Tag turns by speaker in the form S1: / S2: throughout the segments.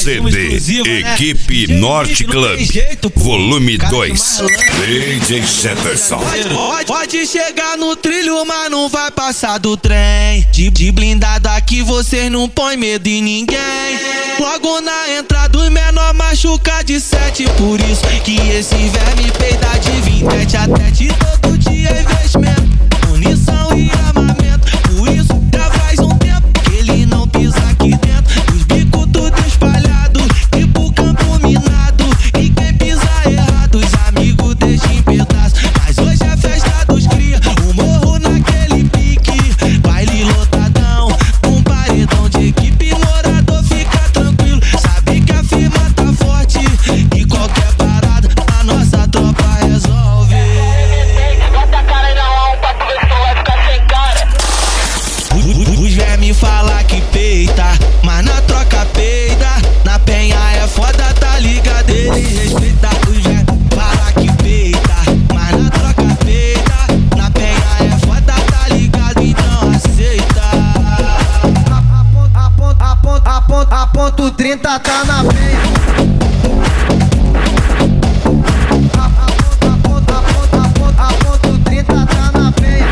S1: CD Equipe Norte Club, volume 2. DJ Jefferson.
S2: Pode chegar no trilho, mas não vai passar do trem. De blindado aqui vocês não põe medo em ninguém. Logo na entrada os menor machuca de 7. Por isso que esse verme peida de 20 tete a tete. Todo dia é investimento, munição e armamento. Por isso já faz um tempo que ele não pisa aqui dentro. Os bicos tudo espalhados, tipo campo minado. E quem pisa errado, os amigos deixam em pedaço. Mas hoje é festa dos cria, o morro naquele pique. Baile lotadão, um paredão de equipe. Morador fica tranquilo, sabe que a firma tá forte. E qualquer parada, a nossa tropa resolve.
S3: Bota a cara aí na mão pra tu ver se tu vai ficar sem cara.
S2: Os vermes fala que peita, mas na troca peida. Na penha é foda, tá ligado? Ele respeita. Os vermes fala que peita, mas na troca peida. Na penha é foda, tá ligado? Então aceita.
S4: A ponto 30 tá na penha. A ponto 30 tá na penha.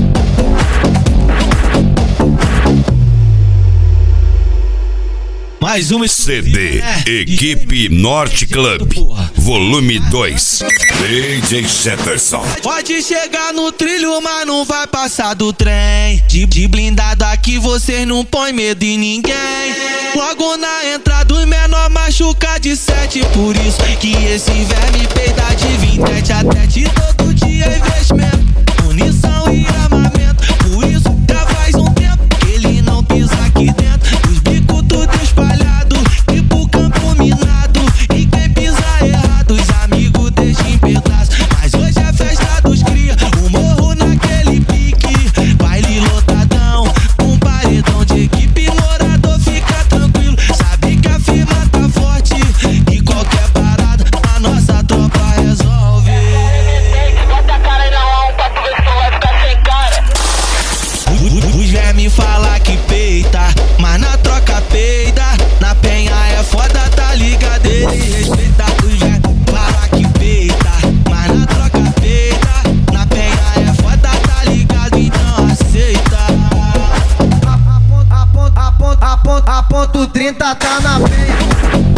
S2: Mais uma
S1: CD Equipe Norte Club, volume 2. DJ Jefferson.
S2: Pode chegar no trilho, mas não vai passar do trem. De blindado aqui vocês não põe medo em ninguém. Logo na entrada os menor machuca de 7. Por isso que esse verme peida de 20 tete a tete. Todo dia é investimento, munição e armamento. Por isso já faz um tempo que ele não pisa aqui dentro. Os bicos tudo espalhado, tipo campo minado. E quem pisa errado, os amigos deixam em pedaço. Mas hoje é festa dos cria, o morro naquele pique. Baile lotadão, um paredão de equipe. Morador fica tranquilo, sabe que a firma tá forte. E qualquer parada, a nossa tropa resolve.
S3: Bota a cara aí na mão pra tu ver se tu vai ficar sem cara.
S2: Os vermes fala que peita, mas na troca peida. Na penha é foda, tá ligado? Ele respeita. Os vermes fala que peita, mas na troca peida. Na penha é foda, tá ligado? Então aceita.
S4: A ponto 30 tá na penha.